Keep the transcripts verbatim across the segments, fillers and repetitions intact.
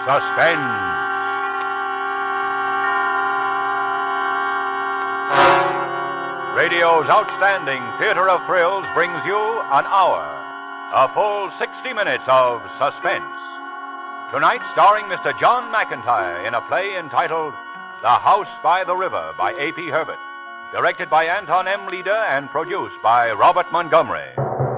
Suspense. Radio's outstanding theater of thrills brings you an hour, a full sixty minutes of suspense. Tonight, starring Mister John McIntire in a play entitled The House by the River by A P Herbert, directed by Anton M. Leader and produced by Robert Montgomery.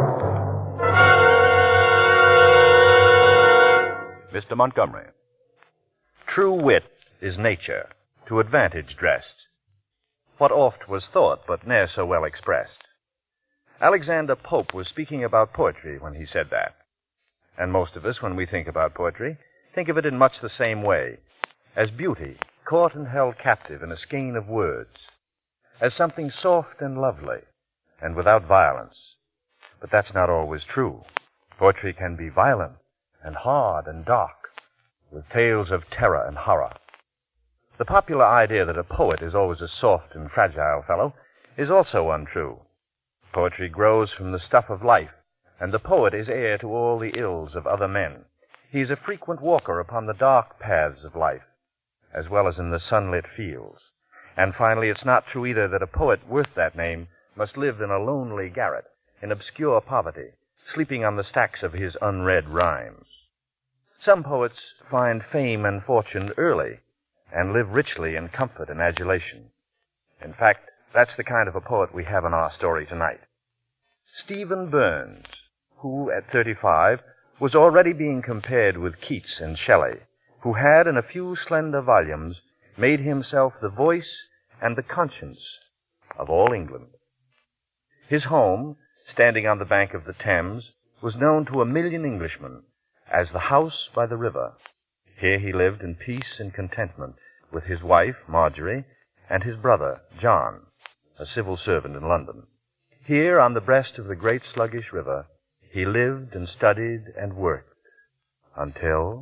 Mister Montgomery. True wit is nature, to advantage dressed. What oft was thought, but ne'er so well expressed. Alexander Pope was speaking about poetry when he said that. And most of us, when we think about poetry, think of it in much the same way, as beauty, caught and held captive in a skein of words, as something soft and lovely, and without violence. But that's not always true. Poetry can be violent, and hard and dark, with tales of terror and horror. The popular idea that a poet is always a soft and fragile fellow is also untrue. Poetry grows from the stuff of life, and the poet is heir to all the ills of other men. He is a frequent walker upon the dark paths of life, as well as in the sunlit fields. And finally, it's not true either that a poet worth that name must live in a lonely garret, in obscure poverty, sleeping on the stacks of his unread rhymes. Some poets find fame and fortune early, and live richly in comfort and adulation. In fact, that's the kind of a poet we have in our story tonight. Stephen Burns, who, at thirty-five, was already being compared with Keats and Shelley, who had, in a few slender volumes, made himself the voice and the conscience of all England. His home, standing on the bank of the Thames, was known to a million Englishmen as the House by the River. Here he lived in peace and contentment with his wife, Marjorie, and his brother, John, a civil servant in London. Here, on the breast of the great sluggish river, he lived and studied and worked until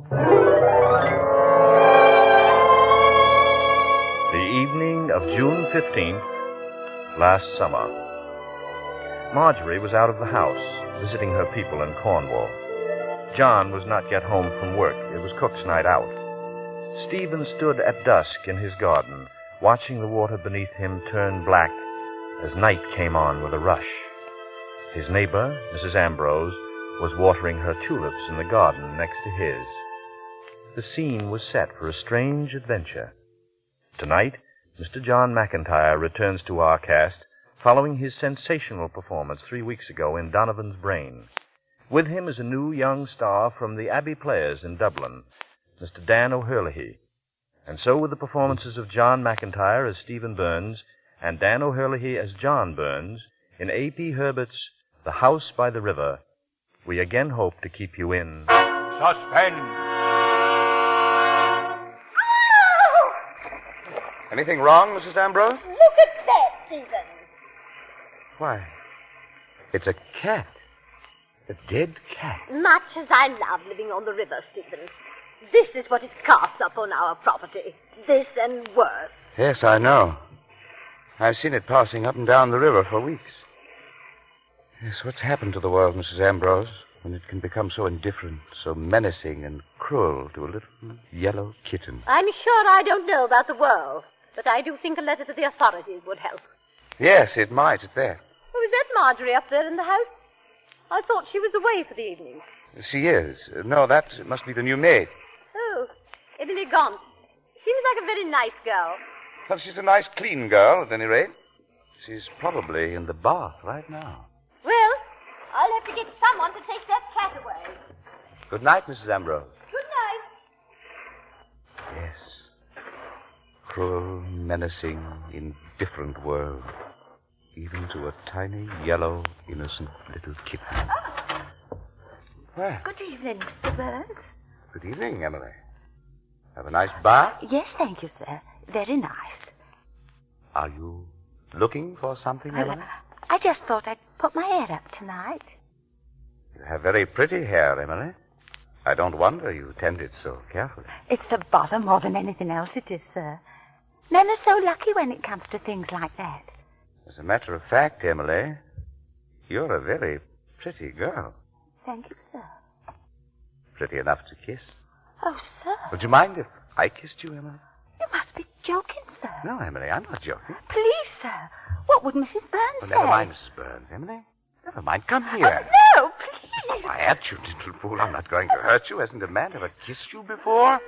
the evening of June fifteenth, last summer. Marjorie was out of the house, visiting her people in Cornwall. John was not yet home from work. It was cook's night out. Stephen stood at dusk in his garden, watching the water beneath him turn black as night came on with a rush. His neighbor, Missus Ambrose, was watering her tulips in the garden next to his. The scene was set for a strange adventure. Tonight, Mister John McIntire returns to our cast following his sensational performance three weeks ago in Donovan's Brain. With him is a new young star from the Abbey Players in Dublin, Mister Dan O'Herlihy. And so with the performances of John McIntire as Stephen Burns and Dan O'Herlihy as John Burns in A P Herbert's The House by the River, we again hope to keep you in suspense. Anything wrong, Missus Ambrose? Look at that, Stephen. Why, it's a cat. A dead cat. Much as I love living on the river, Stephen, this is what it casts up on our property. This and worse. Yes, I know. I've seen it passing up and down the river for weeks. Yes, what's happened to the world, Missus Ambrose, when it can become so indifferent, so menacing and cruel to a little yellow kitten? I'm sure I don't know about the world, but I do think a letter to the authorities would help. Yes, it might at that. Oh, is that Marjorie up there in the house? I thought she was away for the evening. She is. No, that must be the new maid. Oh, Emily Gaunt. Seems like a very nice girl. Well, she's a nice, clean girl, at any rate. She's probably in the bath right now. Well, I'll have to get someone to take that cat away. Good night, Missus Ambrose. Good night. Yes. Cruel, menacing, indifferent world. Even to a tiny, yellow, innocent little kitten. Oh. Well, Good evening, Mister Burns. good evening, Emily. Have a nice bath? Yes, thank you, sir. Very nice. Are you looking for something, I, Emily? I just thought I'd put my hair up tonight. You have very pretty hair, Emily. I don't wonder you tend it so carefully. It's the bother more than anything else, it is, sir. Men are so lucky when it comes to things like that. As a matter of fact, Emily, you're a very pretty girl. Thank you, sir. Pretty enough to kiss. Oh, sir. Would you mind if I kissed you, Emily? You must be joking, sir. No, Emily, I'm not joking. Please, sir. What would Missus Burns Well, say? never mind, Missus Burns, Emily. Never mind. Come here. Oh, no, please. Quiet, you little fool. I'm not going to hurt you. Hasn't a man ever kissed you before?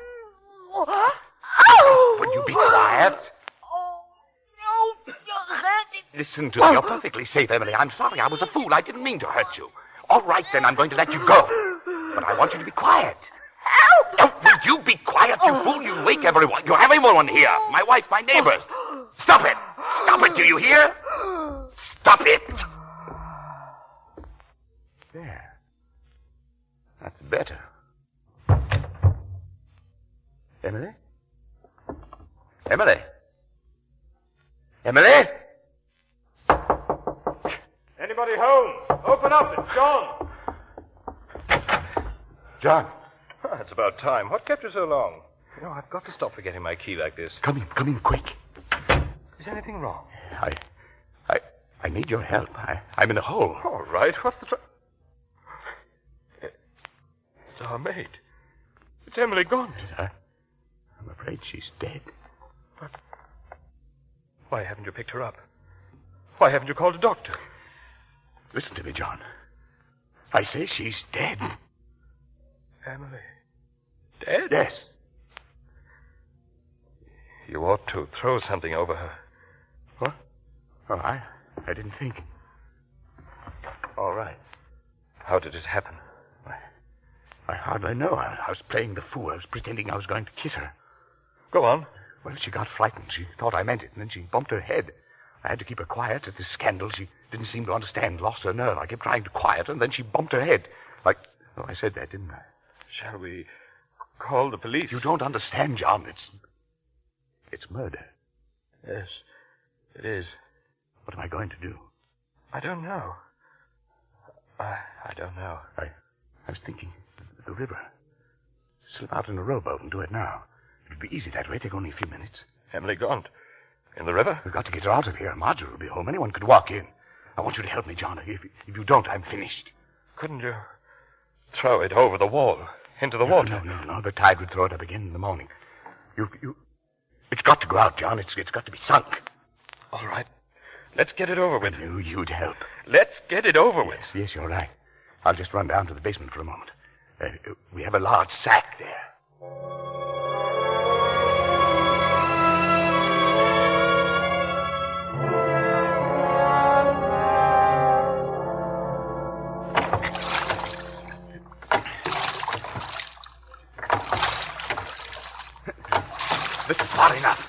Oh! Would you be quiet? Oh, no, you're hurting. Listen to me. You're perfectly safe, Emily. I'm sorry. I was a fool. I didn't mean to hurt you. All right, then. I'm going to let you go. But I want you to be quiet. Help! Oh, will you be quiet, you fool? You'll wake everyone. You have everyone here. My wife, my neighbors. Stop it. Stop it, do you hear? Stop it. There. That's better. Emily? Emily? Emily? Anybody home? Open up, it's John. John. It's about time. What kept you so long? You know, I've got to stop forgetting my key like this. Come in, come in quick. Is anything wrong? I, I, I need your help. I, I'm in a hole. All right. What's the trouble? It's our maid. It's Emily Gaunt. I, I'm afraid she's dead. But why haven't you picked her up? Why haven't you called a doctor? Listen to me, John. I say she's dead. Emily? Dead? Yes. You ought to throw something over her. What? Oh, I, I didn't think. All right. How did it happen? I, I hardly know. I, I was playing the fool. I was pretending I was going to kiss her. Go on. Well, she got frightened. She thought I meant it, and then she bumped her head. I had to keep her quiet at this scandal. She didn't seem to understand, lost her nerve. I kept trying to quiet her, and then she bumped her head. Like, oh, I said that, didn't I? Shall we call the police? You don't understand, John. It's... It's murder. Yes, it is. What am I going to do? I don't know. I, I don't know. I, I was thinking the river. Slip out in a rowboat and do it now. It would be easy that way. Take only a few minutes. Emily Gaunt. In the river? We've got to get her out of here. Marjorie will be home. Anyone could walk in. I want you to help me, John. If, if you don't, I'm finished. Couldn't you throw it over the wall, into the no, water? No, no, no. The tide would throw it up again in the morning. You, you... It's got to go out, John. It's, it's got to be sunk. All right. Let's get it over with. You, you'd help. Let's get it over with. Yes, yes, you're right. I'll just run down to the basement for a moment. Uh, we have a large sack there. This is far enough.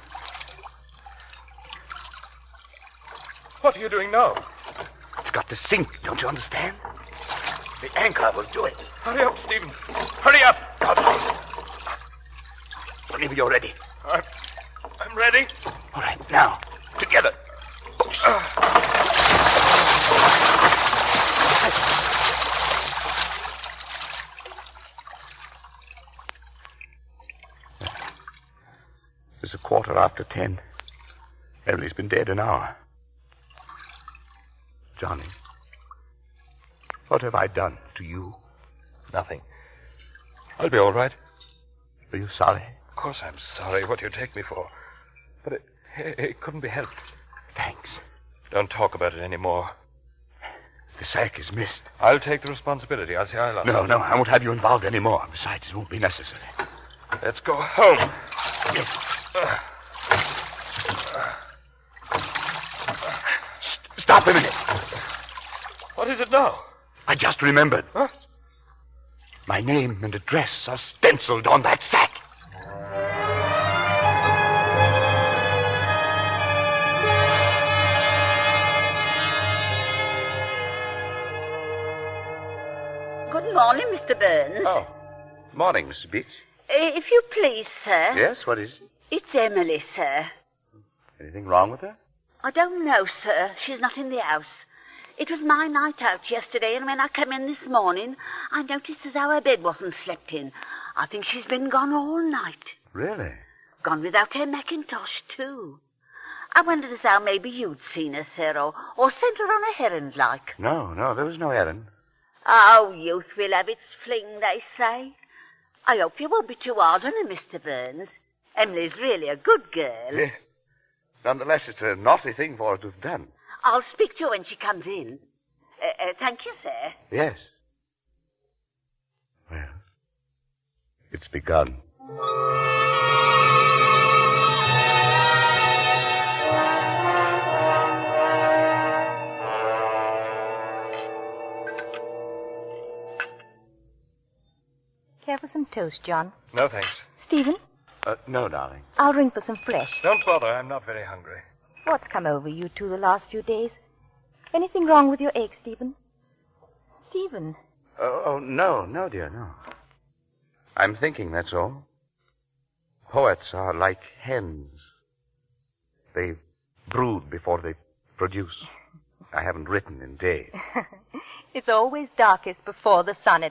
What are you doing now? It's got to sink, don't you understand? The anchor will do it. Hurry up, Stephen. Hurry up. Outside. Whenever you're ready. I'm, I'm ready. All right, now, together. Push. It's a quarter after ten. Emily's been dead an hour. Johnny, what have I done to you? Nothing. I'll be all right. Are you sorry? Of course I'm sorry. What do you take me for? But it, it, it couldn't be helped. Thanks. Don't talk about it anymore. The sack is missed. I'll take the responsibility. I'll see I'll... No, no, I won't have you involved anymore. Besides, it won't be necessary. Let's go home. Stop a minute. What is it now? I just remembered. Huh? My name and address are stenciled on that sack. Good morning, Mister Burns. Oh. Morning, Missus Beach. Uh, if you please, sir. Yes, what is it? It's Emily, sir. Anything wrong with her? I don't know, sir. She's not in the house. It was my night out yesterday, and when I came in this morning, I noticed as how her bed wasn't slept in. I think she's been gone all night. Really? Gone without her mackintosh, too. I wondered as how maybe you'd seen her, sir, or, or sent her on a errand like. No, no, there was no errand. Oh, youth will have its fling, they say. I hope you won't be too hard on her, Mister Burns. Emily's really a good girl. Yeah. Nonetheless, it's a naughty thing for her to have done. I'll speak to her when she comes in. Uh, uh, thank you, sir. Yes. Well, it's begun. Care for some toast, John? No, thanks. Stephen, Uh, no, darling. I'll ring for some fresh. Don't bother. I'm not very hungry. What's come over you two the last few days? Anything wrong with your egg, Stephen? Stephen? Oh, oh, no, no, dear, no. I'm thinking, that's all. Poets are like hens. They brood before they produce. I haven't written in days. It's always darkest before the sonnet.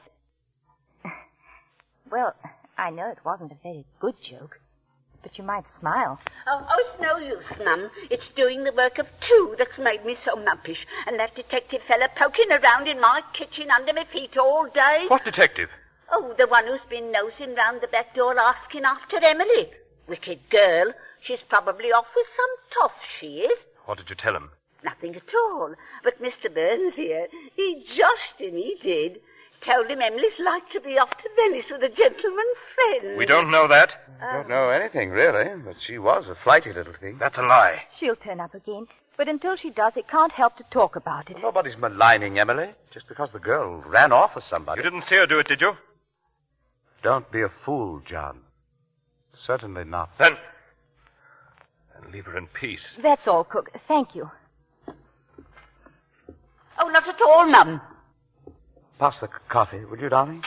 Well, I know it wasn't a very good joke, but you might smile. Oh, oh, it's no use, Mum. It's doing the work of two that's made me so mumpish. And that detective fella poking around in my kitchen under my feet all day. What detective? Oh, the one who's been nosing round the back door asking after Emily. Wicked girl. She's probably off with some toff, she is. What did you tell him? Nothing at all. But Mister Burns here, he joshed him, he did. Told him Emily's like to be off to Venice with a gentleman friend. We don't know that. I don't know anything, really, but she was a flighty little thing. That's a lie. She'll turn up again, but until she does, it can't help to talk about it. Nobody's maligning Emily, just because the girl ran off with somebody. You didn't see her do it, did you? Don't be a fool, John. Certainly not. Then... Then leave her in peace. That's all, Cook. Thank you. Oh, not at all, Mum. Pass the c- coffee, would you, darling?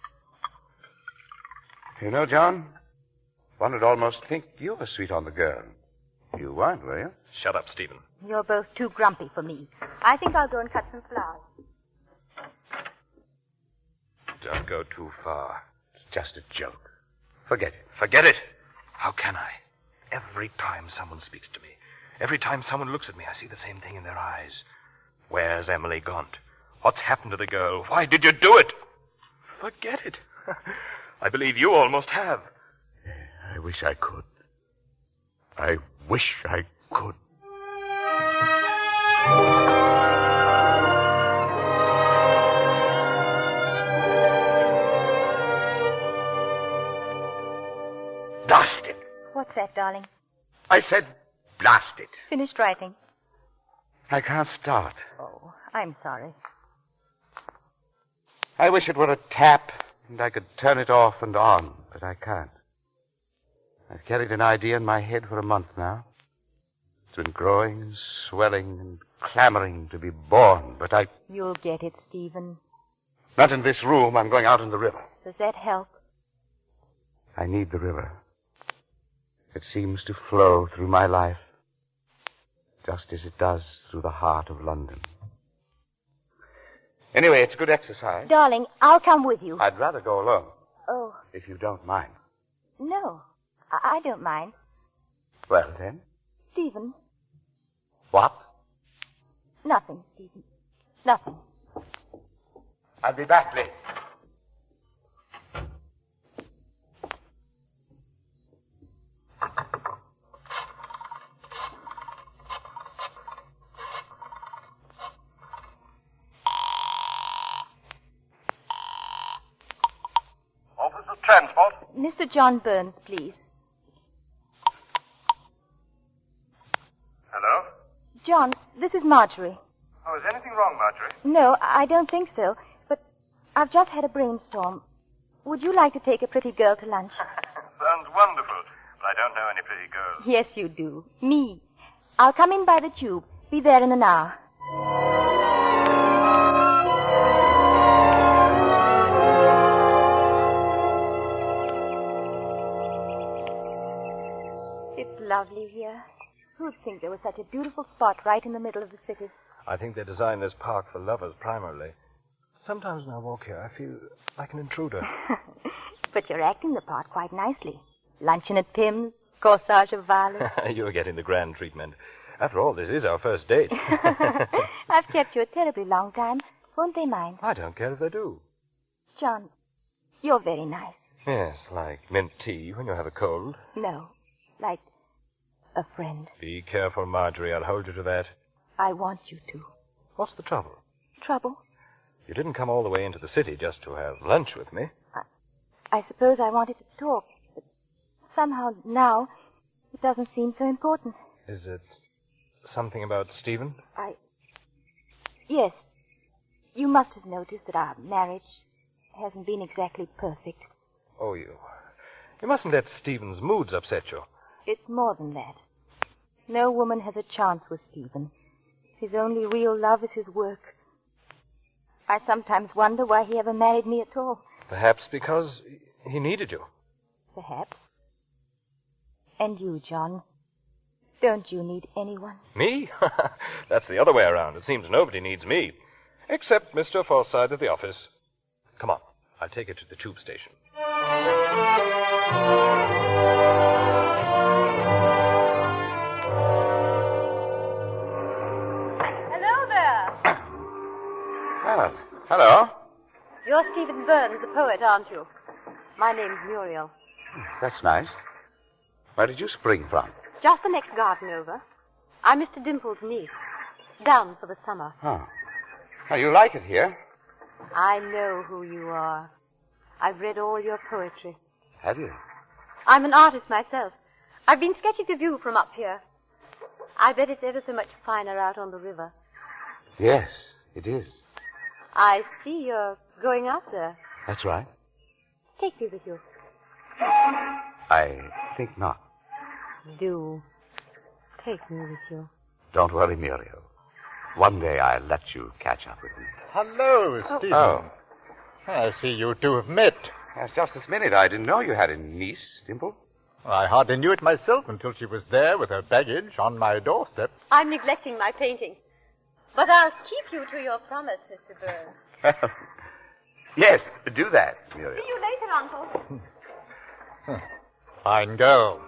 You know, John, one would almost think you were sweet on the girl. You weren't, were you? Shut up, Stephen. You're both too grumpy for me. I think I'll go and cut some flowers. Don't go too far. It's just a joke. Forget it. Forget it. How can I? Every time someone speaks to me, every time someone looks at me, I see the same thing in their eyes. Where's Emily Gaunt? What's happened to the girl? Why did you do it? Forget it. I believe you almost have. I wish I could. I wish I could. Blast it. What's that, darling? I said blast it. Finished writing? I can't start. Oh, I'm sorry. I wish it were a tap and I could turn it off and on, but I can't. I've carried an idea in my head for a month now. It's been growing and swelling and clamoring to be born, but I... You'll get it, Stephen. Not in this room. I'm going out in the river. Does that help? I need the river. It seems to flow through my life, just as it does through the heart of London. Anyway, it's good exercise. Darling, I'll come with you. I'd rather go alone, Oh, if you don't mind. no. I, I don't mind. Well, then. Stephen. What? Nothing, Stephen. Nothing. I'll be back, Lee. Office of Transport. Mister John Burns, please. Hello? John, this is Marjorie. Oh, is anything wrong, Marjorie? No, I don't think so. But I've just had a brainstorm. Would you like to take a pretty girl to lunch? Sounds wonderful, but I don't know any pretty girls. Yes, you do. Me. I'll come in by the tube. Be there in an hour. It's lovely here. Who'd think there was such a beautiful spot right in the middle of the city? I think they designed this park for lovers primarily. Sometimes when I walk here, I feel like an intruder. But you're acting the part quite nicely. Luncheon at Pim's, corsage of violets. You're getting the grand treatment. After all, this is our first date. I've kept you a terribly long time. Won't they mind? I don't care if they do. John, you're very nice. Yes, like mint tea when you have a cold. No, like a friend. Be careful, Marjorie. I'll hold you to that. I want you to. What's the trouble? Trouble? You didn't come all the way into the city just to have lunch with me. I, I suppose I wanted to talk, but somehow now it doesn't seem so important. Is it something about Stephen? I... Yes. You must have noticed that our marriage hasn't been exactly perfect. Oh, you... You mustn't let Stephen's moods upset you. It's more than that. No woman has a chance with Stephen. His only real love is his work. I sometimes wonder why he ever married me at all. Perhaps because he needed you. Perhaps. And you, John. Don't you need anyone? Me? That's the other way around. It seems nobody needs me. Except Mister Forsyth at the office. Come on. I'll take you to the tube station. Hello there. Well, hello. You're Stephen Burns, the poet, aren't you? My name's Muriel. That's nice. Where did you spring from? Just the next garden over. I'm Mister Dimple's niece. Down for the summer. Oh. How you like it here? I know who you are. I've read all your poetry. Have you? I'm an artist myself. I've been sketching the view from up here. I bet it's ever so much finer out on the river. Yes, it is. I see you're going out there. That's right. Take me with you. I think not. Do. Take me with you. Don't worry, Muriel. One day I'll let you catch up with me. Hello, Stephen. Oh. I see you two have met. Yes, just this minute. I didn't know you had a niece, Dimple. I hardly knew it myself until she was there with her baggage on my doorstep. I'm neglecting my painting. But I'll keep you to your promise, Mister Burns. Yes, do that, Muriel. See you later, Uncle. Fine girl.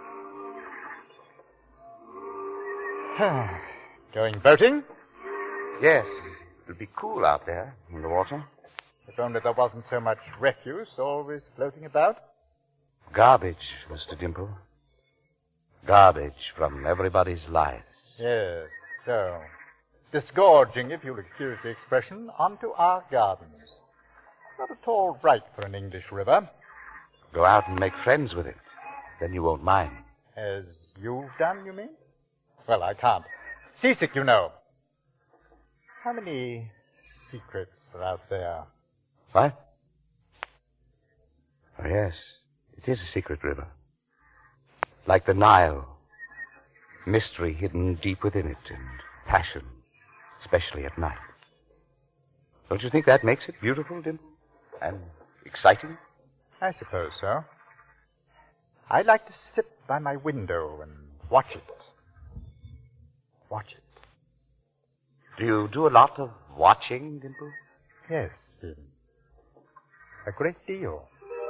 Going boating? Yes, it'll be cool out there in the water. If only there wasn't so much refuse always floating about. Garbage, Mister Dimple. Garbage from everybody's lives. Yes, so. Disgorging, if you'll excuse the expression, onto our gardens. Not at all right for an English river. Go out and make friends with it. Then you won't mind. As you've done, you mean? Well, I can't. Seasick, you know. How many secrets are out there? What? Oh, yes. It is a secret river. Like the Nile. Mystery hidden deep within it and passion, especially at night. Don't you think that makes it beautiful, Dimple? And exciting? I suppose so. I like to sit by my window and watch it. Watch it. Do you do a lot of watching, Dimple? Yes, Stephen. A great deal.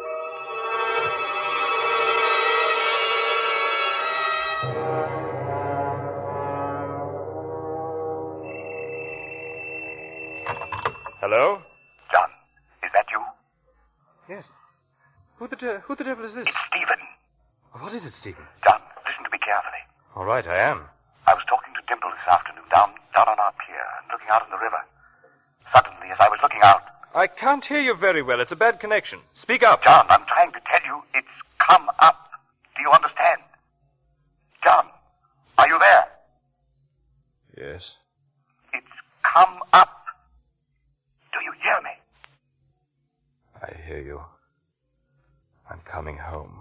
Hello? John, is that you? Yes. Who the de- who the devil is this? It's Stephen. What is it, Stephen? John, listen to me carefully. All right, I am. I was talking to Dimple this afternoon down, down on our pier and looking out on the river. Suddenly, as I was looking out... I can't hear you very well. It's a bad connection. Speak up. John, I'm trying to tell you it's come up. Do you understand? John, are you there? Yes. It's come up. Do you hear me? I hear you. I'm coming home.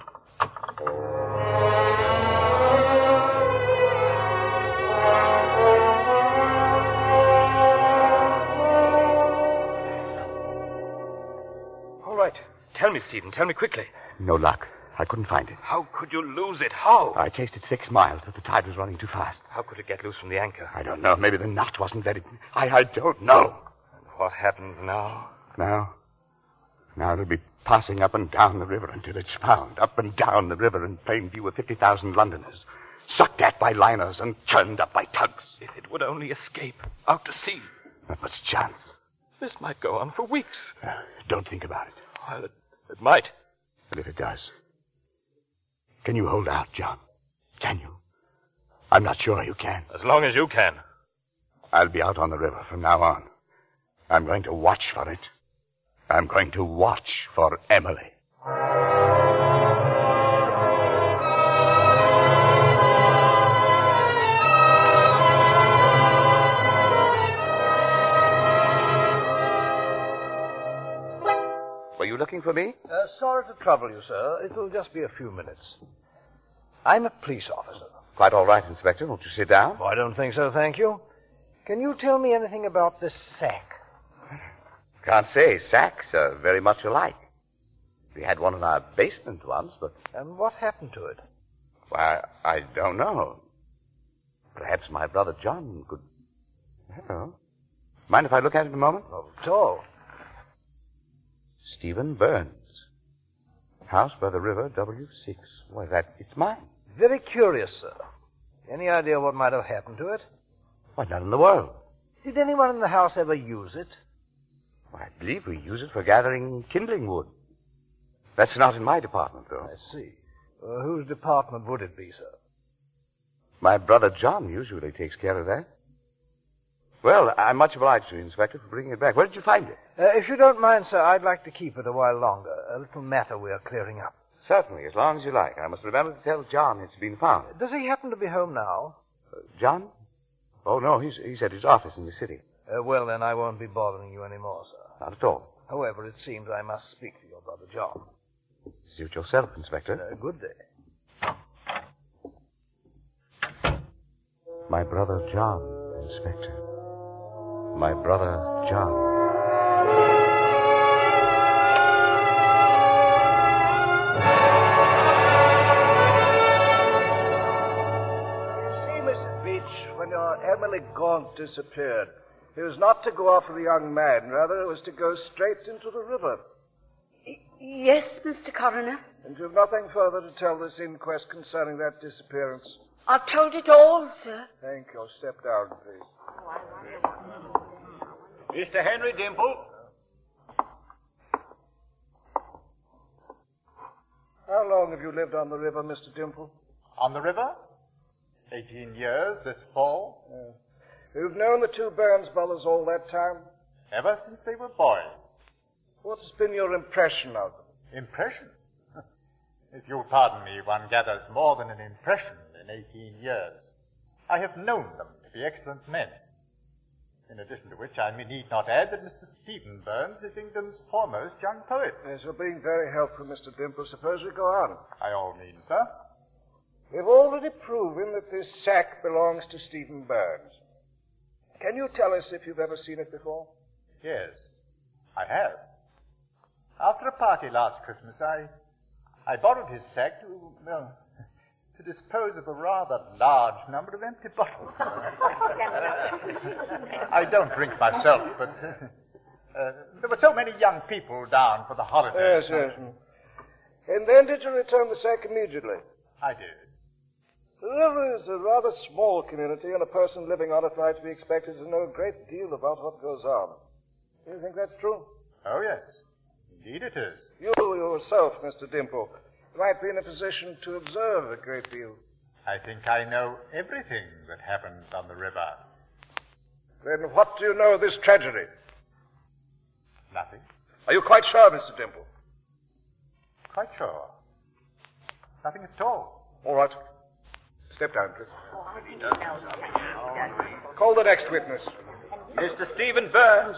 All right. Tell me, Stephen. Tell me quickly. No luck. I couldn't find it. How could you lose it? How? I chased it six miles, but the tide was running too fast. How could it get loose from the anchor? I don't know. Maybe the knot wasn't very... I, I don't know. And what happens now? Now? Now it'll be passing up and down the river until it's found. Up and down the river in plain view of fifty thousand Londoners. Sucked at by liners and churned up by tugs. If it would only escape out to sea. Not much chance. This might go on for weeks. Uh, don't think about it. Well, it, it might. And if it does, can you hold out, John? Can you? I'm not sure you can. As long as you can. I'll be out on the river from now on. I'm going to watch for it. I'm going to watch for Emily. Were you looking for me? Uh, sorry to trouble you, sir. It will just be a few minutes. I'm a police officer. Quite all right, Inspector. Won't you sit down? Oh, I don't think so, thank you. Can you tell me anything about this sack? Can't say. Sacks are very much alike. We had one in our basement once, but... And what happened to it? Why, I don't know. Perhaps my brother John could... Hello. Mind if I look at it a moment? Not at all. Stephen Burns. House by the river, W six. Why, that... It's mine. Very curious, sir. Any idea what might have happened to it? Why, none in the world. Did anyone in the house ever use it? Well, I believe we use it for gathering kindling wood. That's not in my department, though. I see. Uh, whose department would it be, sir? My brother John usually takes care of that. Well, I'm much obliged to you, Inspector, for bringing it back. Where did you find it? Uh, if you don't mind, sir, I'd like to keep it a while longer. A little matter we are clearing up. Certainly, as long as you like. I must remember to tell John it's been found. Does he happen to be home now? Uh, John? Oh, no, he's, he's at his office in the city. Uh, well, then I won't be bothering you any more, sir. Not at all. However, it seems I must speak to your brother John. Suit yourself, Inspector. Uh, good day. My brother John, Inspector. My brother John. You see, Missus Beach, when your Emily Gaunt disappeared, it was not to go after the young man. Rather, it was to go straight into the river. Yes, Mister Coroner. And you have nothing further to tell this inquest concerning that disappearance? I've told it all, sir. Thank you. Step down, please. Mister Henry Dimple. How long have you lived on the river, Mister Dimple? On the river? Eighteen years this fall. Uh, you've known the two Burns brothers all that time? Ever since they were boys. What has been your impression of them? Impression? If you'll pardon me, one gathers more than an impression in eighteen years. I have known them to be excellent men. In addition to which, I need not add that Mister Stephen Burns is England's foremost young poet. Yes, you're being very helpful, Mister Dimple. Suppose we go on. By all means, sir. We've already proven that this sack belongs to Stephen Burns. Can you tell us if you've ever seen it before? Yes, I have. After a party last Christmas, I I borrowed his sack to, well, to dispose of a rather large number of empty bottles. I don't drink myself, but uh, uh, there were so many young people down for the holidays. Yes, yes. And then did you return the sack immediately? I did. The river is a rather small community, and a person living on it might be expected to know a great deal about what goes on. Do you think that's true? Oh, yes. Indeed it is. You yourself, Mister Dimple, might be in a position to observe a great deal. I think I know everything that happens on the river. Then what do you know of this tragedy? Nothing. Are you quite sure, Mister Dimple? Quite sure. Nothing at all. All right. Step down, please. Call the next witness. Mister Stephen Burns.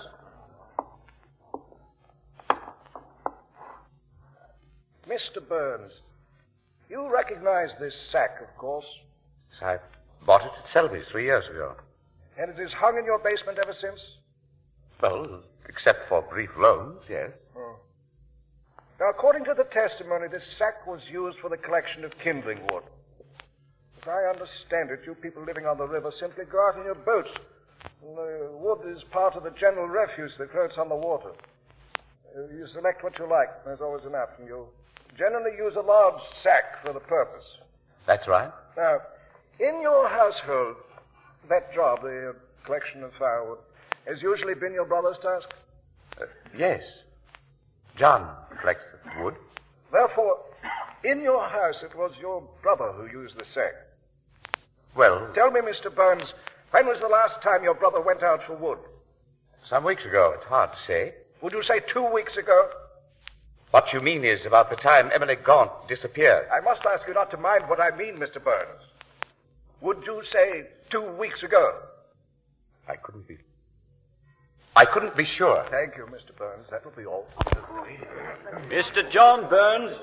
Mister Burns, you recognize this sack, of course. Yes, I bought it at Selby's three years ago. And it is hung in your basement ever since? Well, except for brief loans, yes. Oh. Now, according to the testimony, this sack was used for the collection of kindling wood. As I understand it, you people living on the river simply go out in your boats. And the wood is part of the general refuse that floats on the water. Uh, you select what you like. There's always enough, and you generally use a large sack for the purpose. That's right. Now, in your household, that job, the uh, collection of firewood, has usually been your brother's task? Uh, yes. John collects the wood. Therefore, in your house, it was your brother who used the sack. Well, Tell me, Mister Burns, when was the last time your brother went out for wood? some weeks ago. It's hard to say. Would you say two weeks ago? What you mean is about the time Emily Gaunt disappeared. I must ask you not to mind what I mean, Mister Burns. Would you say two weeks ago? I couldn't be... I couldn't be sure. Thank you, Mister Burns. That will be all. Mister John Burns.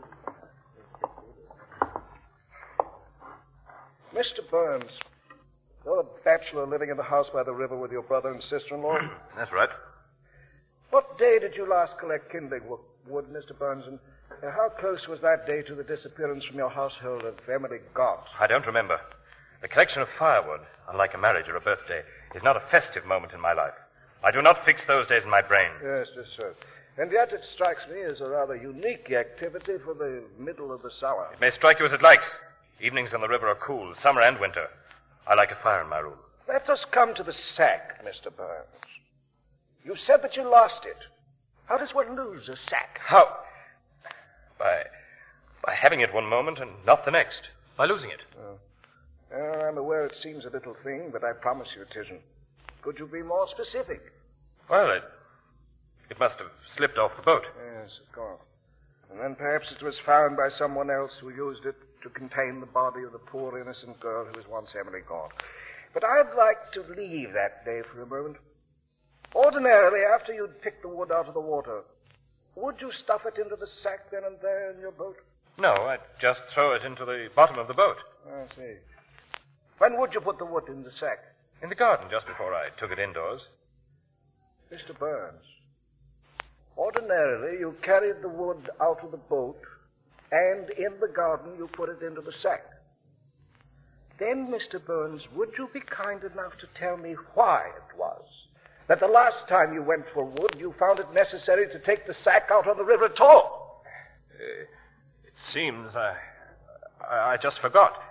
Mister Burns, you're a bachelor living in the house by the river with your brother and sister-in-law. That's right. What day did you last collect kindling wo- wood, Mister Burns, and uh, how close was that day to the disappearance from your household of Emily Gaunt? I don't remember. The collection of firewood, unlike a marriage or a birthday, is not a festive moment in my life. I do not fix those days in my brain. Yes, just so. And yet it strikes me as a rather unique activity for the middle of the summer. It may strike you as it likes. Evenings on the river are cool, summer and winter. I like a fire in my room. Let us come to the sack, Mister Burns. You said that you lost it. How does one lose a sack? How? By, by having it one moment and not the next. By losing it. Oh. Uh, I'm aware it seems a little thing, but I promise you it isn't. Could you be more specific? Well, it, it must have slipped off the boat. Yes, of course. And then perhaps it was found by someone else who used it to contain the body of the poor innocent girl who was once Emily Gaunt. But I'd like to leave that day for a moment. Ordinarily, after you'd picked the wood out of the water, would you stuff it into the sack then and there in your boat? No, I'd just throw it into the bottom of the boat. I see. When would you put the wood in the sack? In the garden, just before I took it indoors. Mister Burns, ordinarily you carried the wood out of the boat, and in the garden you put it into the sack. Then, Mister Burns, would you be kind enough to tell me why it was that the last time you went for wood you found it necessary to take the sack out on the river at all? Uh, it seems I, I, I just forgot.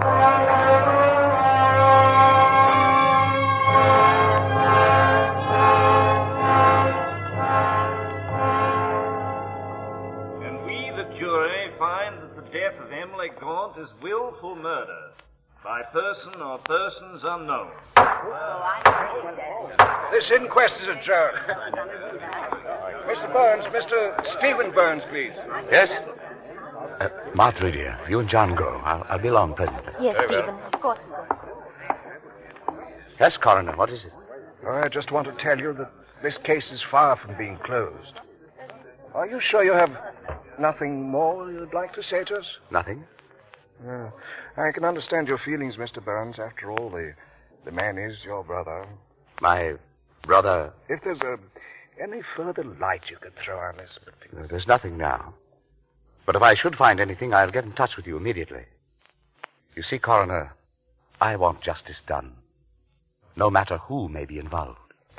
And we, the jury, find that the death of Emily Gaunt is willful murder by person or persons unknown. This inquest is adjourned. Mister Burns, Mister Stephen Burns, please. Yes? Uh, Marjorie, dear, you and John go. I'll, I'll be along presently. Yes, Stephen, of course. Yes, Coroner, what is it? I just want to tell you that this case is far from being closed. Are you sure you have nothing more you'd like to say to us? Nothing? No. I can understand your feelings, Mister Burns. After all, the, the man is your brother. My brother... If there's a, any further light you could throw on this particular... Uh, there's nothing now. But if I should find anything, I'll get in touch with you immediately. You see, Coroner, I want justice done, no matter who may be involved.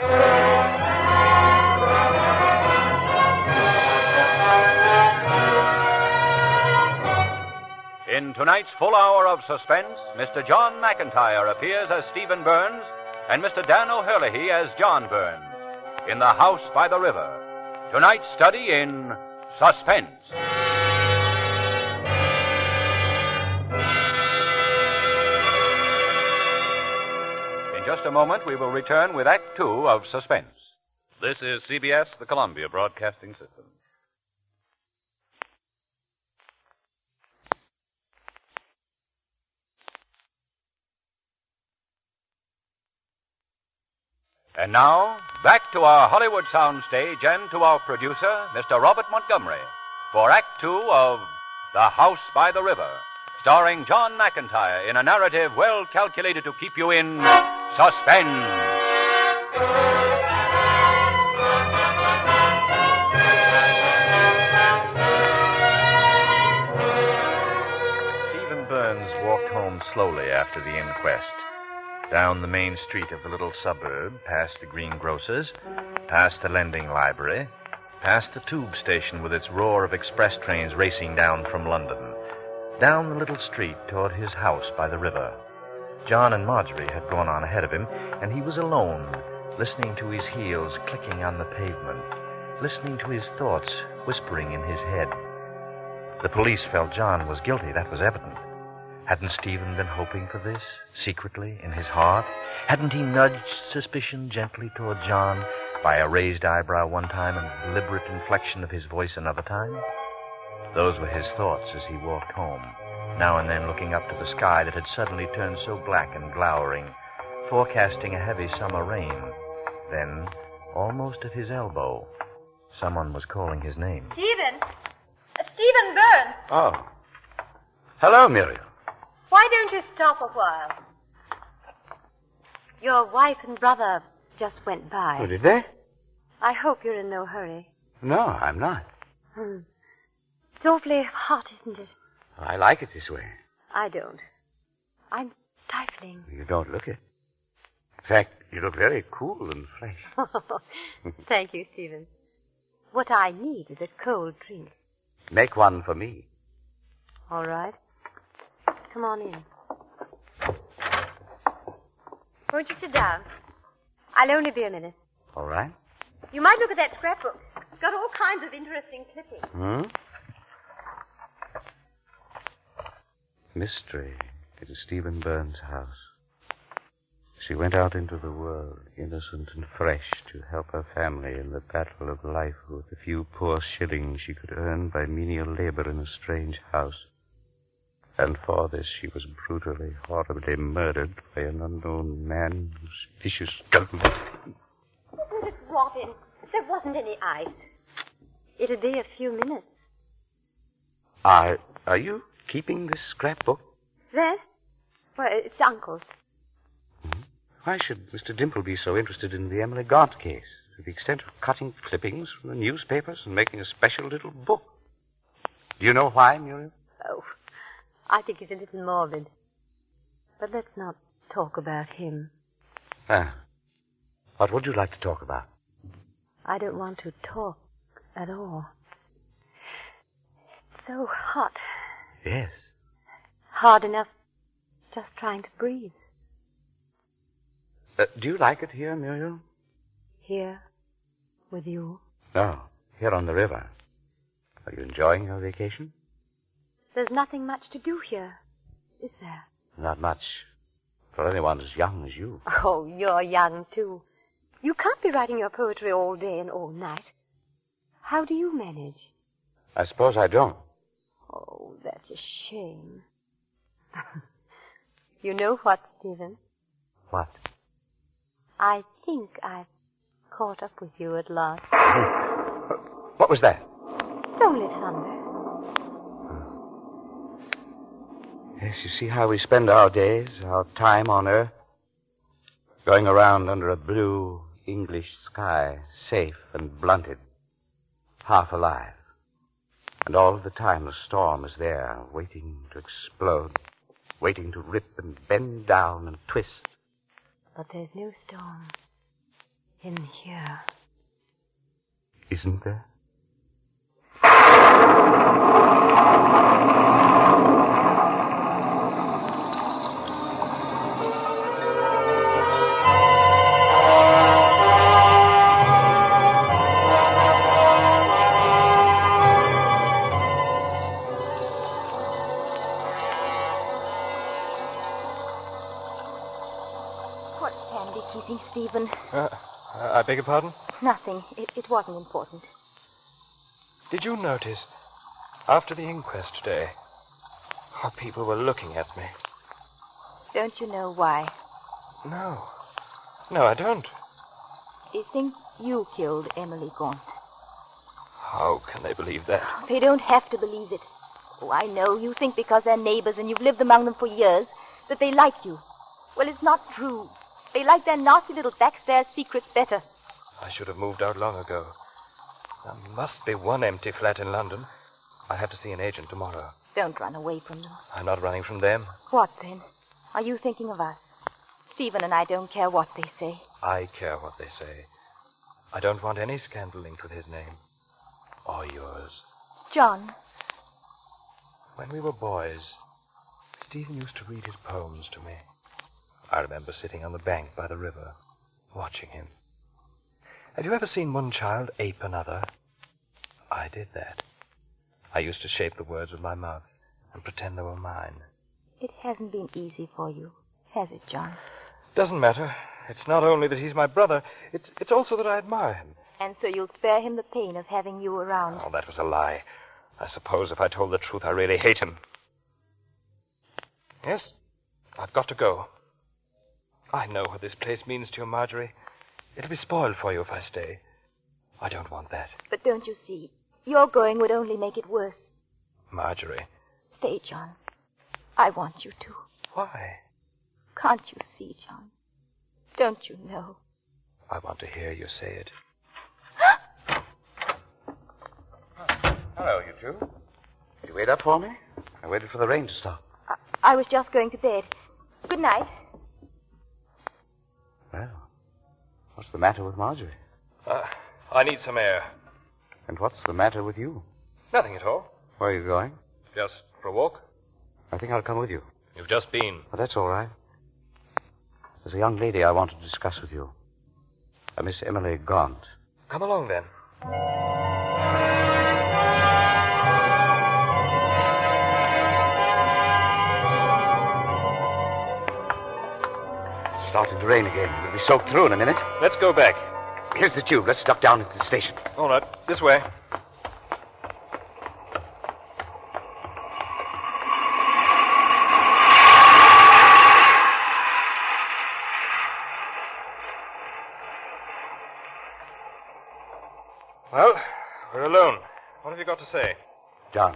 In tonight's full hour of suspense, Mister John McIntyre appears as Stephen Burns and Mister Dan O'Herlihy as John Burns in The House by the River. Tonight's study in suspense. In just a moment, we will return with Act Two of Suspense. This is C B S, the Columbia Broadcasting System. And now, back to our Hollywood soundstage and to our producer, Mister Robert Montgomery, for Act Two of The House by the River, starring John McIntyre in a narrative well calculated to keep you in suspense. Stephen Burns walked home slowly after the inquest. Down the main street of the little suburb, past the greengrocer's, past the lending library, past the tube station with its roar of express trains racing down from London, down the little street toward his house by the river. John and Marjorie had gone on ahead of him, and he was alone, listening to his heels clicking on the pavement, listening to his thoughts whispering in his head. The police felt John was guilty, that was evident. Hadn't Stephen been hoping for this, secretly, in his heart? Hadn't he nudged suspicion gently toward John by a raised eyebrow one time and deliberate inflection of his voice another time? Those were his thoughts as he walked home, now and then looking up to the sky that had suddenly turned so black and glowering, forecasting a heavy summer rain. Then, almost at his elbow, someone was calling his name. Stephen! Uh, Stephen Byrne! Oh. Hello, Muriel. Why don't you stop a while? Your wife and brother just went by. Oh, did they? I hope you're in no hurry. No, I'm not. Hmm. It's awfully hot, isn't it? I like it this way. I don't. I'm stifling. You don't look it. In fact, you look very cool and fresh. Thank you, Stephen. What I need is a cold drink. Make one for me. All right. Come on in. Won't you sit down? I'll only be a minute. All right. You might look at that scrapbook. It's got all kinds of interesting clippings. Hmm? Mystery in Stephen Byrne's house. She went out into the world, innocent and fresh, to help her family in the battle of life with the few poor shillings she could earn by menial labor in a strange house. And for this she was brutally, horribly murdered by an unknown man whose vicious gun... Isn't it rotten? There wasn't any ice. It'll be a few minutes. Are, are you keeping this scrapbook? That? Well, it's Uncle's. Hmm? Why should Mister Dimple be so interested in the Emily Gaunt case, to the extent of cutting clippings from the newspapers and making a special little book? Do you know why, Muriel? Oh, I think it's a little morbid. But let's not talk about him. Ah. What would you like to talk about? I don't want to talk at all. It's so hot. Yes. Hard enough just trying to breathe. Uh, do you like it here, Muriel? Here? With you? No, here on the river. Are you enjoying your vacation? There's nothing much to do here, is there? Not much. For anyone as young as you. Oh, you're young, too. You can't be writing your poetry all day and all night. How do you manage? I suppose I don't. Oh, that's a shame. You know what, Stephen? What? I think I've caught up with you at last. What was that? It's only thunder. Yes, you see how we spend our days, our time on Earth? Going around under a blue English sky, safe and blunted, half alive. And all the time the storm is there, waiting to explode, waiting to rip and bend down and twist. But there's no storm in here. Isn't there? Stephen. Uh, I beg your pardon? Nothing. It, it wasn't important. Did you notice, after the inquest today, how people were looking at me? Don't you know why? No. No, I don't. They think you killed Emily Gaunt. How can they believe that? They don't have to believe it. Oh, I know. You think because they're neighbors and you've lived among them for years that they like you. Well, it's not true. They like their nasty little backstairs secrets better. I should have moved out long ago. There must be one empty flat in London. I have to see an agent tomorrow. Don't run away from them. I'm not running from them. What, then? Are you thinking of us? Stephen and I don't care what they say. I care what they say. I don't want any scandal linked with his name. Or yours. John. When we were boys, Stephen used to read his poems to me. I remember sitting on the bank by the river, watching him. Have you ever seen one child ape another? I did that. I used to shape the words with my mouth and pretend they were mine. It hasn't been easy for you, has it, John? Doesn't matter. It's not only that he's my brother, it's it's also that I admire him. And so you'll spare him the pain of having you around. Oh, that was a lie. I suppose if I told the truth, I really hate him. Yes, I've got to go. I know what this place means to you, Marjorie. It'll be spoiled for you if I stay. I don't want that. But don't you see? Your going would only make it worse. Marjorie. Stay, John. I want you to. Why? Can't you see, John? Don't you know? I want to hear you say it. Hello, you two. Did you wait up for me? I waited for the rain to stop. I, I was just going to bed. Good night. Well, what's the matter with Marjorie? Uh, I need some air. And what's the matter with you? Nothing at all. Where are you going? Just for a walk. I think I'll come with you. You've just been. Well, that's all right. There's a young lady I want to discuss with you. A Miss Emily Gaunt. Come along, then. It's starting to rain again. We'll be soaked through in a minute. Let's go back. Here's the tube. Let's duck down into the station. All right. This way. Well, we're alone. What have you got to say? John,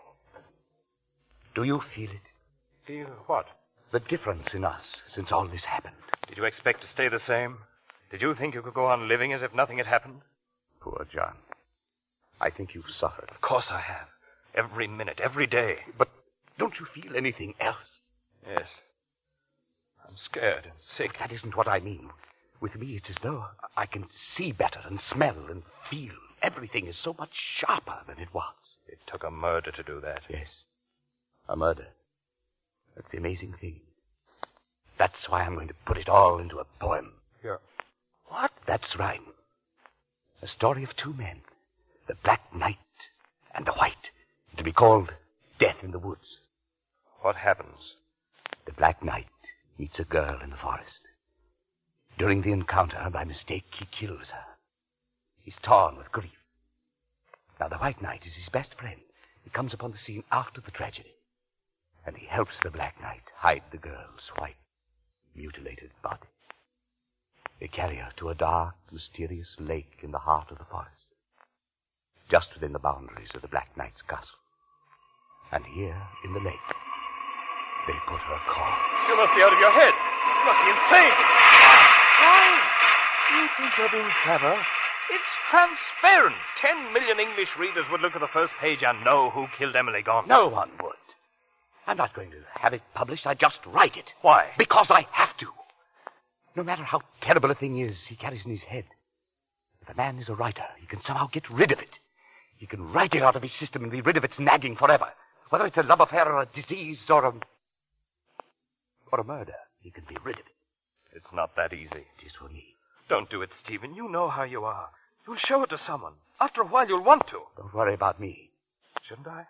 do you feel it? Feel what? The difference in us since all this happened. Did you expect to stay the same? Did you think you could go on living as if nothing had happened? Poor John. I think you've suffered. Of course I have. Every minute, every day. But don't you feel anything else? Yes. I'm scared and sick. That isn't what I mean. With me, it's as though I can see better and smell and feel. Everything is so much sharper than it was. It took a murder to do that. Yes. A murder. That's the amazing thing. That's why I'm going to put it all into a poem. Yeah. What? That's right. A story of two men. The Black Knight and the White. To be called Death in the Woods. What happens? The Black Knight meets a girl in the forest. During the encounter, by mistake, he kills her. He's torn with grief. Now, the White Knight is his best friend. He comes upon the scene after the tragedy. And he helps the Black Knight hide the girl's white, mutilated body. They carry her to a dark, mysterious lake in the heart of the forest. Just within the boundaries of the Black Knight's castle. And here, in the lake, they put her corpse. You must be out of your head. You must be insane. Oh, you think you're being clever? It's transparent. Ten million English readers would look at the first page and know who killed Emily Gaunt. No one would. I'm not going to have it published. I just write it. Why? Because I have to. No matter how terrible a thing is he carries in his head, if a man is a writer, he can somehow get rid of it. He can write it out of his system and be rid of its nagging forever. Whether it's a love affair or a disease or a... or a murder, he can be rid of it. It's not that easy. It is for me. Don't do it, Stephen. You know how you are. You'll show it to someone. After a while, you'll want to. Don't worry about me. Shouldn't I?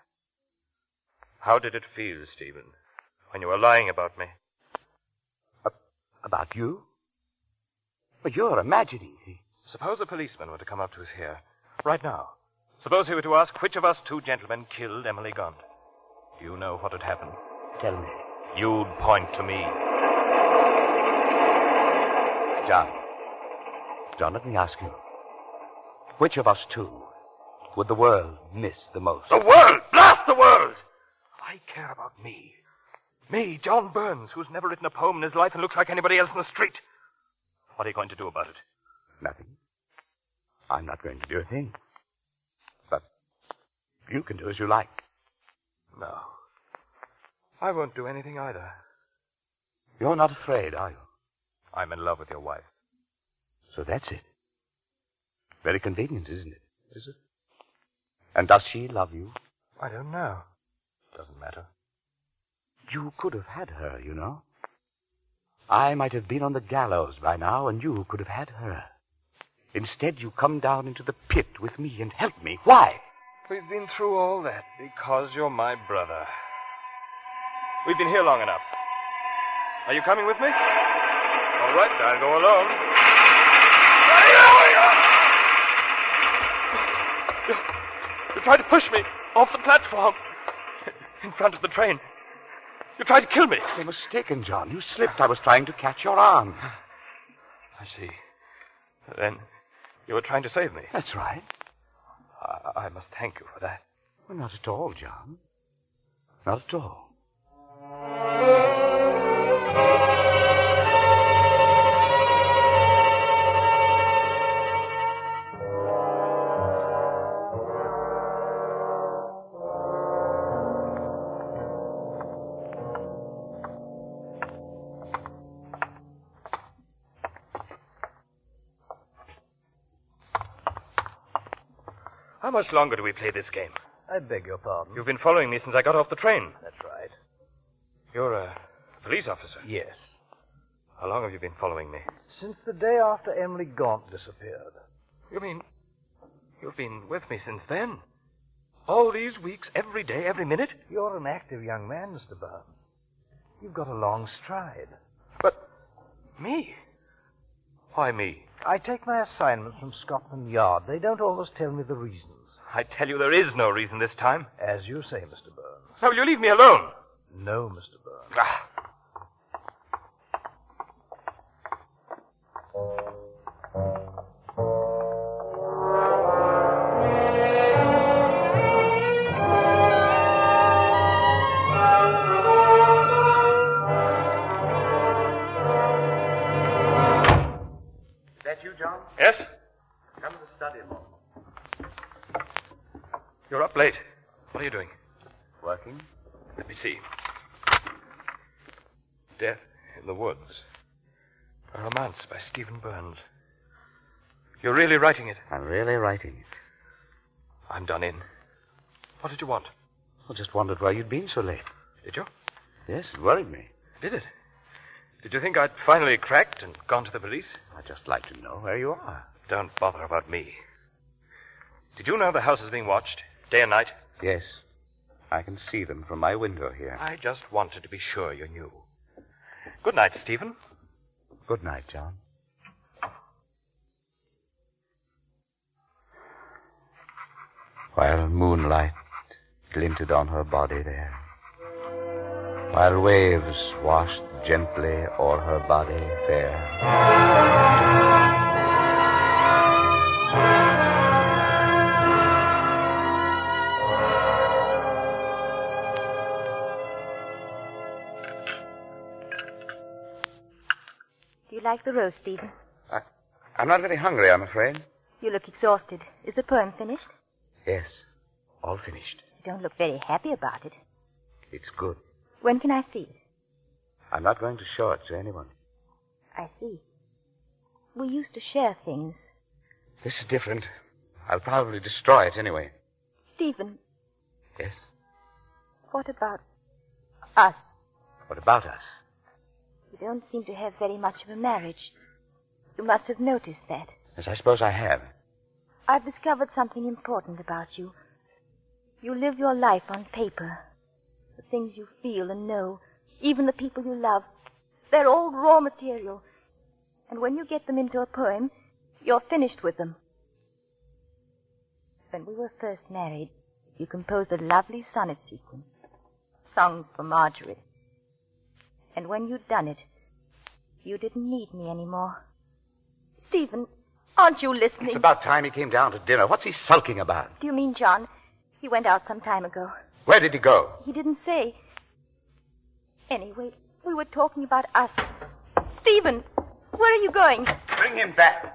How did it feel, Stephen, when you were lying about me? Uh, about you? Well, you're imagining things. Suppose a policeman were to come up to us here, right now. Suppose he were to ask which of us two gentlemen killed Emily Gaunt. Do you know what would happen? Tell me. You'd point to me. John. John, let me ask you. Which of us two would the world miss the most? The world! Blast the world! I care about me. Me, John Burns, who's never written a poem in his life and looks like anybody else in the street. What are you going to do about it? Nothing. I'm not going to do a thing. But you can do as you like. No. I won't do anything either. You're not afraid, are you? I'm in love with your wife. So that's it. Very convenient, isn't it? Is it? And does she love you? I don't know. Doesn't matter. You could have had her, you know. I might have been on the gallows by now, and you could have had her. Instead, you come down into the pit with me and help me. Why? We've been through all that because you're my brother. We've been here long enough. Are you coming with me? All right, I'll go alone. You, you tried to push me off the platform in front of the train. You tried to kill me. You're mistaken, John. You slipped. I was trying to catch your arm. I see. Then you were trying to save me. That's right. I, I must thank you for that. Well, not at all, John. Not at all. How much longer do we play this game? I beg your pardon. You've been following me since I got off the train. That's right. You're a police officer. Yes. How long have you been following me? Since the day after Emily Gaunt disappeared. You mean you've been with me since then? All these weeks, every day, every minute? You're an active young man, Mister Burns. You've got a long stride. But me? Why me? I take my assignments from Scotland Yard. They don't always tell me the reasons. I tell you there is no reason this time. As you say, Mister Burns. Now, will you leave me alone? No, Mister Burns. Ah. Is that you, John? Yes? Come to the study a moment. You're up late. What are you doing? Working? Let me see. Death in the Woods. A romance by Stephen Burns. You're really writing it? I'm really writing it. I'm done in. What did you want? I just wondered why you'd been so late. Did you? Yes, it worried me. Did it? Did you think I'd finally cracked and gone to the police? I'd just like to know where you are. Don't bother about me. Did you know the house is being watched, day and night? Yes. I can see them from my window here. I just wanted to be sure you knew. Good night, Stephen. Good night, John. While moonlight glinted on her body there, while waves washed gently o'er her body fair, Do you like the roast, Stephen? I, I'm not very hungry, I'm afraid. You look exhausted. Is the poem finished? Yes, all finished. You don't look very happy about it. It's good. When can I see it? I'm not going to show it to anyone. I see. We used to share things. This is different. I'll probably destroy it anyway. Stephen. Yes? What about us? What about us? You don't seem to have very much of a marriage. You must have noticed that. Yes, I suppose I have. I've discovered something important about you. You live your life on paper. The things you feel and know, even the people you love, they're all raw material. And when you get them into a poem, you're finished with them. When we were first married, you composed a lovely sonnet sequence. Songs for Marjorie. And when you'd done it, you didn't need me anymore. Stephen, aren't you listening? It's about time he came down to dinner. What's he sulking about? Do you mean John? He went out some time ago. Where did he go? He didn't say. Anyway, we were talking about us. Stephen, where are you going? Bring him back.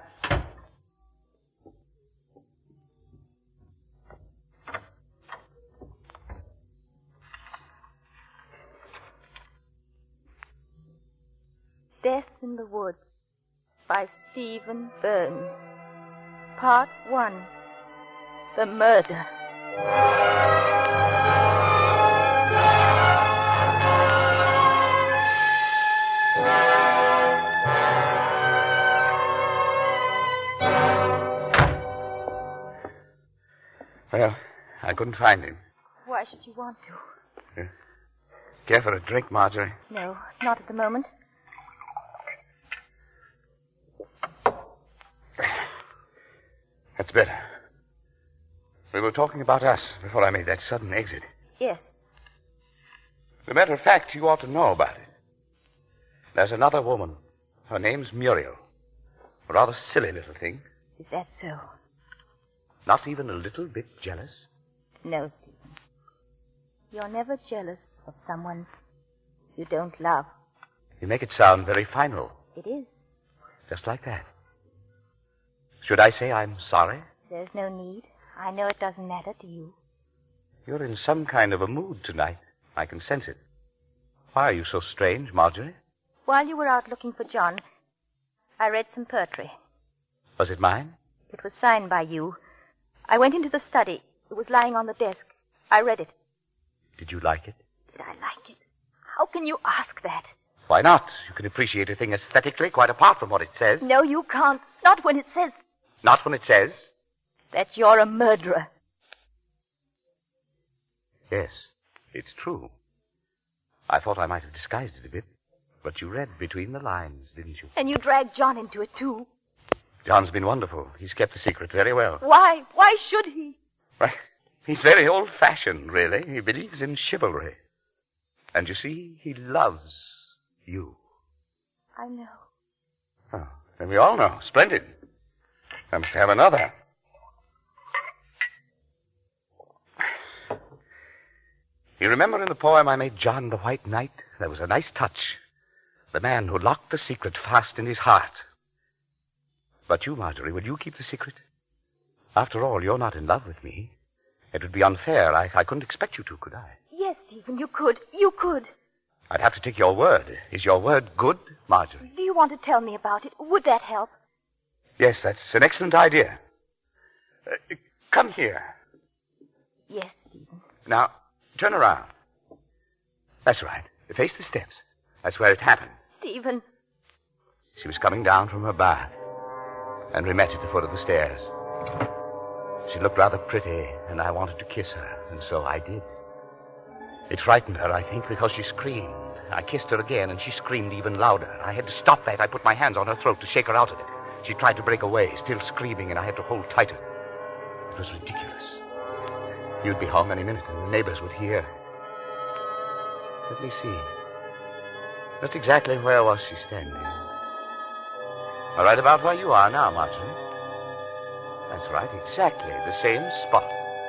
Death in the Woods by Stephen Burns. Part one. The Murder. Well, I couldn't find him. Why should you want to? Care for a drink, Marjorie? No, not at the moment. That's better. We were talking about us before I made that sudden exit. Yes. As a matter of fact, you ought to know about it. There's another woman. Her name's Muriel. A rather silly little thing. Is that so? Not even a little bit jealous? No, Stephen. You're never jealous of someone you don't love. You make it sound very final. It is. Just like that. Should I say I'm sorry? There's no need. I know it doesn't matter to you. You're in some kind of a mood tonight. I can sense it. Why are you so strange, Marjorie? While you were out looking for John, I read some poetry. Was it mine? It was signed by you. I went into the study. It was lying on the desk. I read it. Did you like it? Did I like it? How can you ask that? Why not? You can appreciate a thing aesthetically, quite apart from what it says. No, you can't. Not when it says... Not when it says? That you're a murderer. Yes, it's true. I thought I might have disguised it a bit, but you read between the lines, didn't you? And you dragged John into it, too. John's been wonderful. He's kept the secret very well. Why? Why should he? Right. He's very old-fashioned, really. He believes in chivalry. And you see, he loves you. I know. Oh, and we all know. Splendid. I must have another. You remember in the poem I made John the White Knight? There was a nice touch. The man who locked the secret fast in his heart. But you, Marjorie, will you keep the secret? After all, you're not in love with me. It would be unfair. I, I couldn't expect you to, could I? Yes, Stephen, you could. You could. I'd have to take your word. Is your word good, Marjorie? Do you want to tell me about it? Would that help? Yes, that's an excellent idea. Uh, come here. Yes, Stephen. Now, turn around. That's right. Face the steps. That's where it happened. Stephen. She was coming down from her bath, and we met at the foot of the stairs. She looked rather pretty, and I wanted to kiss her, and so I did. It frightened her, I think, because she screamed. I kissed her again, and she screamed even louder. I had to stop that. I put my hands on her throat to shake her out of it. She tried to break away, still screaming, and I had to hold tighter. It was ridiculous. You'd be home any minute, and the neighbors would hear. Let me see. Just exactly where was she standing? Right about where you are now, Marjorie. That's right, exactly the same spot.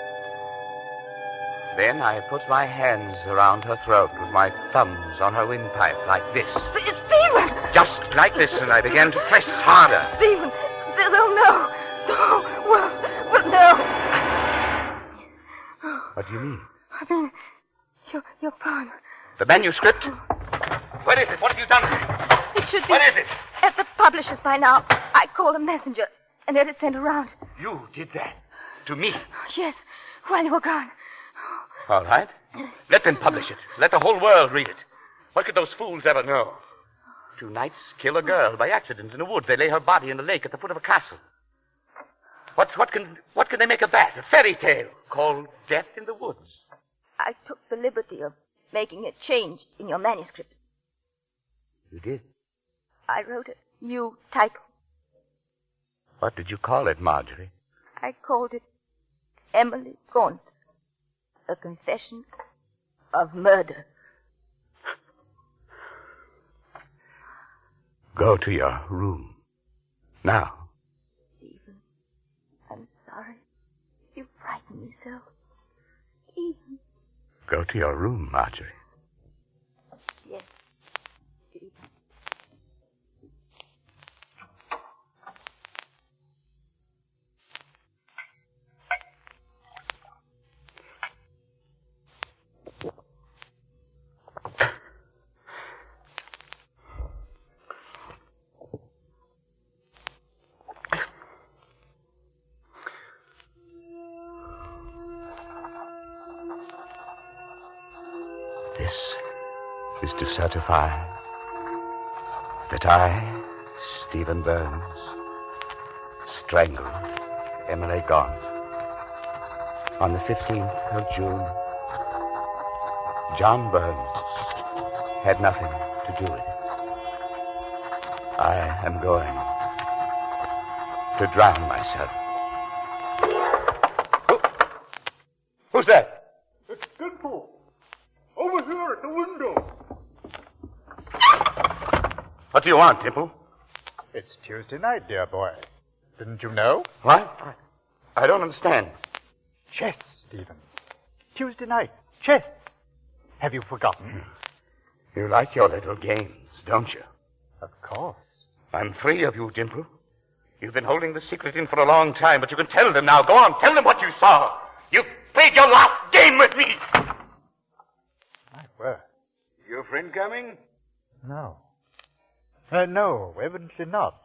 Then I put my hands around her throat with my thumbs on her windpipe like this. Stephen! Just like this, and I began to press harder. Stephen! No, no! No! Well, well, no! What do you mean? I mean, your, your poem. The manuscript? Where is it? What have you done with it? It should be... What is it? At the publisher's by now. I called a messenger and had it sent around. You did that? To me? Yes, while you were gone. All right. Let them publish it. Let the whole world read it. What could those fools ever know? Two knights kill a girl by accident in a wood. They lay her body in a lake at the foot of a castle. What's, what can what can they make of that? A fairy tale called Death in the Woods. I took the liberty of making a change in your manuscript. You did? I wrote a new title. What did you call it, Marjorie? I called it Emily Gaunt. A confession of murder. Go to your room. Now. Stephen, I'm sorry. You frightened me so. Stephen. Go to your room, Marjorie. Yes, Stephen. This is to certify that I, Stephen Burns, strangled Emily Gaunt On the fifteenth of June, John Burns had nothing to do with it. I am going to drown myself. Who, who's that? It's Dimple. Over here at the window. What do you want, Dimple? It's Tuesday night, dear boy. Didn't you know? What? I, I don't understand. Chess, Stephen. Tuesday night. Chess. Have you forgotten? You like your little games, don't you? Of course. I'm free of you, Dimple. You've been holding the secret in for a long time, but you can tell them now. Go on, tell them what you saw. You played your last game with me. My word. Your friend coming? No. Uh, no, evidently not.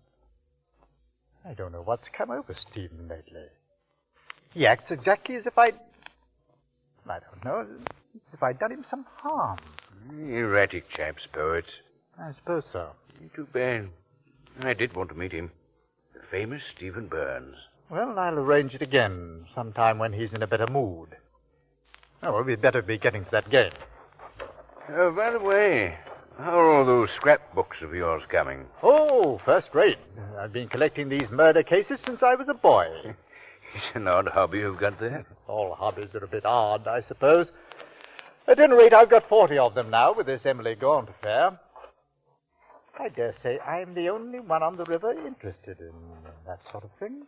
I don't know what's come over Stephen lately. He acts exactly as if I'd... I don't know, as if I'd done him some harm. Erratic chap, Spowett. I suppose so. Too bad. I did want to meet him. The famous Stephen Burns. Well, I'll arrange it again, sometime when he's in a better mood. Oh, well, we'd better be getting to that game. Uh, by the way, how are all those scrapbooks of yours coming? Oh, first rate. I've been collecting these murder cases since I was a boy. It's an odd hobby you've got there. All hobbies are a bit odd, I suppose. At any rate, I've got forty of them now with this Emily Gaunt affair. I dare say I'm the only one on the river interested in that sort of thing.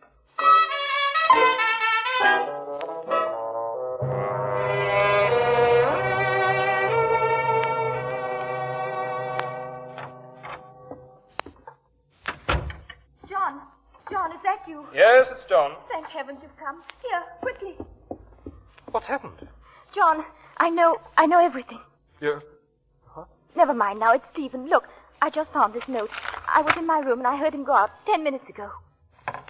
John, John, is that you? Yes, it's John. Thank heavens you've come. Here, quickly. What's happened? John, I know, I know everything. You... Never mind now, it's Stephen. Look, I just found this note. I was in my room and I heard him go out ten minutes ago. I...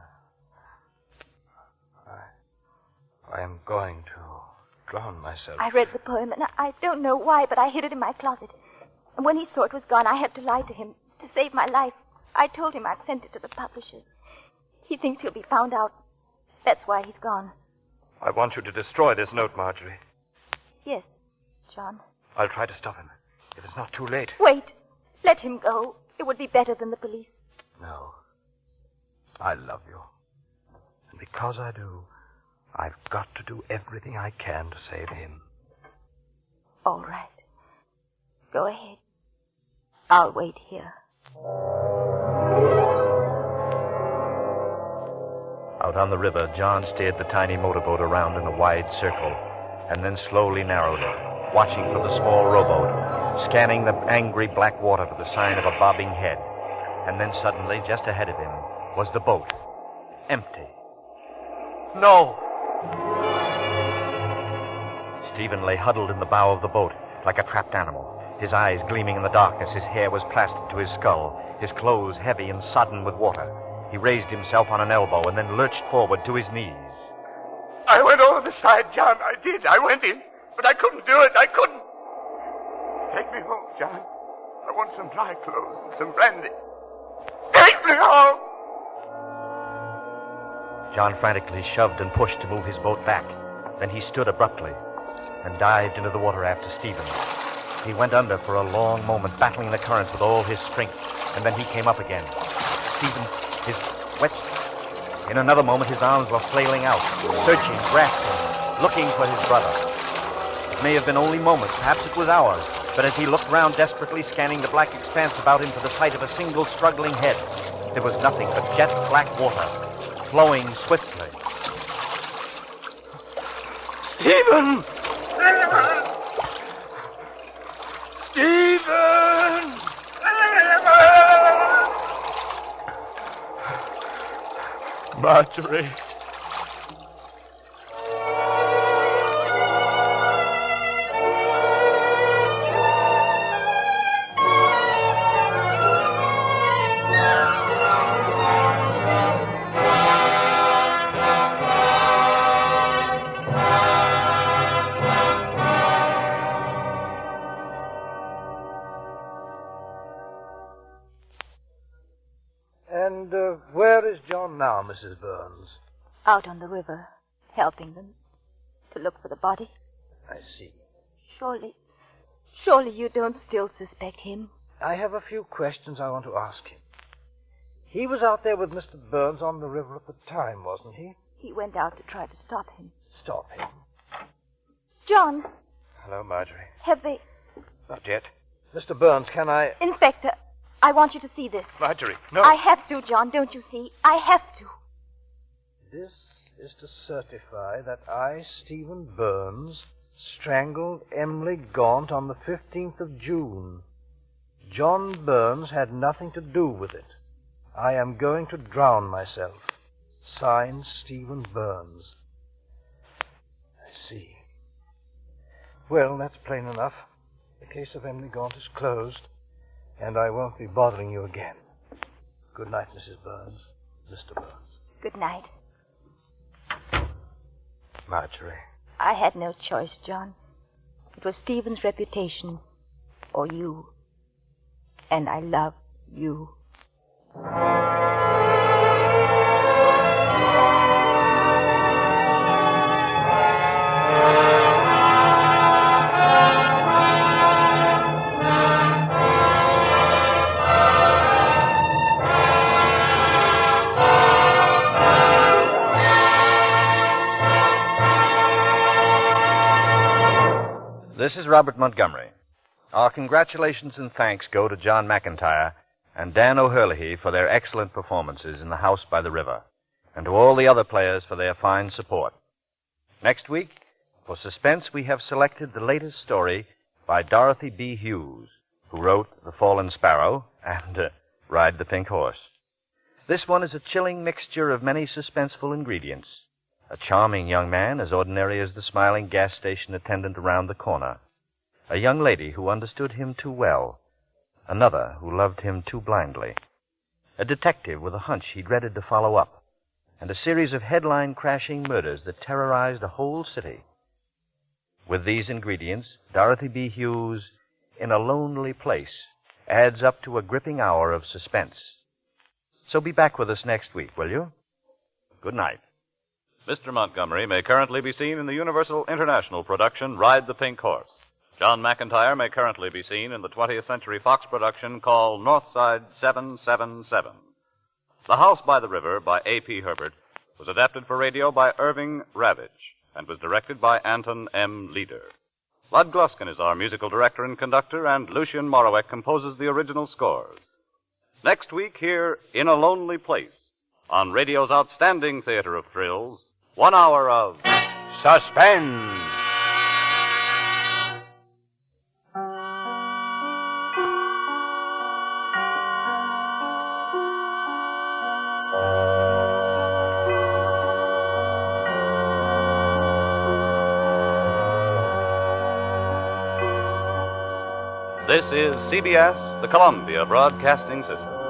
I am going to drown myself. I read the poem and I, I don't know why, but I hid it in my closet. And when he saw it was gone, I had to lie to him to save my life. I told him I'd sent it to the publishers. He thinks he'll be found out. That's why he's gone. I want you to destroy this note, Marjorie. Yes, John. I'll try to stop him. If it's not too late. Wait. Let him go. It would be better than the police. No. I love you. And because I do, I've got to do everything I can to save him. All right. Go ahead. I'll wait here. Out on the river, John steered the tiny motorboat around in a wide circle, and then slowly narrowed it, watching for the small rowboat, scanning the angry black water for the sign of a bobbing head. And then suddenly, just ahead of him, was the boat. Empty. No! Stephen lay huddled in the bow of the boat, like a trapped animal, his eyes gleaming in the darkness. His hair was plastered to his skull, his clothes heavy and sodden with water. He raised himself on an elbow and then lurched forward to his knees. I went over the side, John. I did. I went in. But I couldn't do it. I couldn't. Take me home, John. I want some dry clothes and some brandy. Take me home! John frantically shoved and pushed to move his boat back. Then he stood abruptly and dived into the water after Stephen. He went under for a long moment, battling the currents with all his strength, and then he came up again. Stephen, his wet... In another moment, his arms were flailing out, searching, grasping, looking for his brother. It may have been only moments, perhaps it was hours, but as he looked round desperately, scanning the black expanse about him for the sight of a single struggling head, there was nothing but jet black water, flowing swiftly. Stephen! Stephen! Marjorie. And uh, where is John now, Missus Burns? Out on the river, helping them to look for the body. I see. Surely, surely you don't still suspect him. I have a few questions I want to ask him. He was out there with Mister Burns on the river at the time, wasn't he? He went out to try to stop him. Stop him. John, Hello, Marjorie. have they... Not yet. Mister Burns, can I... Inspector, I want you to see this. Marjorie, no. I have to, John, don't you see? I have to. This is to certify that I, Stephen Burns, strangled Emily Gaunt on the fifteenth of June. John Burns had nothing to do with it. I am going to drown myself. Signed, Stephen Burns. I see. Well, that's plain enough. The case of Emily Gaunt is closed, and I won't be bothering you again. Good night, Missus Burns. Mister Burns. Good night. Marjorie. I had no choice, John. It was Stephen's reputation, or you. And I love you. This is Robert Montgomery. Our congratulations and thanks go to John McIntyre and Dan O'Herlihy for their excellent performances in The House by the River, and to all the other players for their fine support. Next week, for suspense, we have selected the latest story by Dorothy B. Hughes, who wrote The Fallen Sparrow and uh, Ride the Pink Horse. This one is a chilling mixture of many suspenseful ingredients. A charming young man, as ordinary as the smiling gas station attendant around the corner. A young lady who understood him too well. Another who loved him too blindly. A detective with a hunch he dreaded to follow up. And a series of headline-crashing murders that terrorized a whole city. With these ingredients, Dorothy B. Hughes, In a Lonely Place, adds up to a gripping hour of suspense. So be back with us next week, will you? Good night. Mister Montgomery may currently be seen in the Universal International production Ride the Pink Horse. John McIntyre may currently be seen in the twentieth Century Fox production called Northside seven seven seven. The House by the River by A P Herbert was adapted for radio by Irving Ravitch and was directed by Anton M. Leader. Lud Gluskin is our musical director and conductor, and Lucien Moraweck composes the original scores. Next week, here, In a Lonely Place, on radio's outstanding theater of thrills, one hour of suspense. This is C B S, the Columbia Broadcasting System.